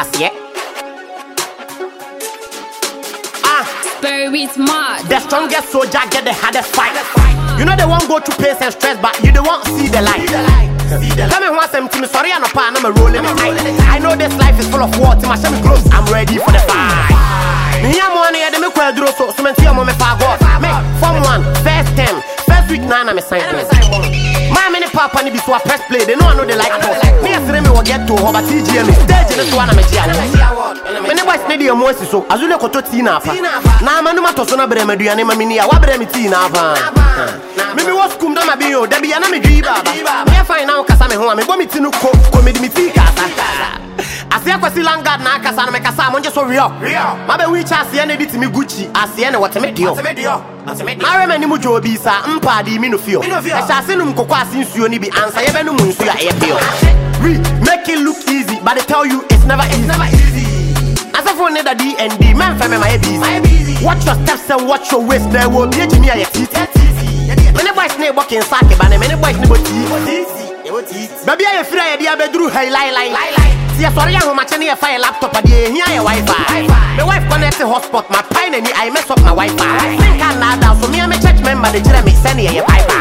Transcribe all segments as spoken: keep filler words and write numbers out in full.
Asie. Ah, Spirit mad. the strongest soldier get the hardest fight. You know they won't go through pain and stress, but you don't want to see the light. Tell me once I'm to me, sorry, I'm not pan, I'm a rolling it tight. I know this life is full of water, my shame close, I'm ready for the fight. Me am one here, me quite draw so, so me see I'm on me far God. Me form one, first term, first week nine, I'm a sign. My many papa ni be so a press play, they know I know they like us. Me as me will get to over T G M, stage in this one I'm a G M. Me never see the emotions so, as you look at Tina. Now I'm not to sona breme do yani mami ni a wabre mi Tina pa. Me me was kum do ma bi o, da bi na me dwi baba. Me fine now kasa me ho, me go mi tinu ko, ko me di mi ti kasa. Asia kwasi Langard na kasa na me kasa mo nje so real. Ma be wi cha asia na edit mi Gucci, asia na what me dio. Ma re mani mu jobi sa, mpa di mi no fio. E sha se num kokwa asinsuo ni bi ansa ye be no mu nsuo a ye pio. We make it look easy, but they tell you it's never easy. Never easy. As a phone need D and D, man for me my busy. Watch your steps and watch your waist, there will be a Jimmy a teeth. Many boys need walking sack, but many boys need teeth. Baby, I feel I have a drew high lie lie. See, sorry, how much any fire laptop a day here, a Wi-Fi. The wife connected hotspot, my pine and I mess up my Wi-Fi. I think I'm not down, so me and my church member, the Jeremy Sani a pipe.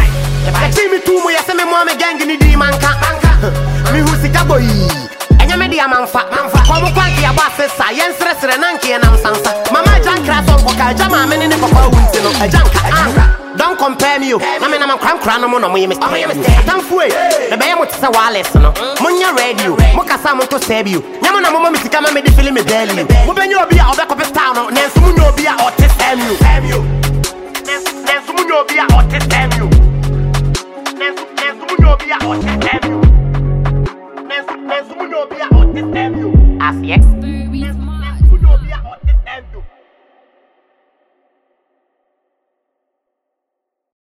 I see me too, we are sending mom gang in the demanka. Me who's the cowboy. Media man fat man fat. Come kwanki ya boss science restaurant nanki na msansa. Mama jankra so koka jama meni ne papa wunti no. Janka. Don't compare me. Na me na man kram kram no mo no mo yemi. Tamfu e. Na be yemo tse wireless no. Munya radio. Mo kasa mo to save you. Nyamo na mo misika ma me di film daily. Mo benyo obi a obekọ town no. Nensu munya obi a ote save you. Nensu munya obi a ote save you. Nensu nensu munya obi a ote save you. As yes.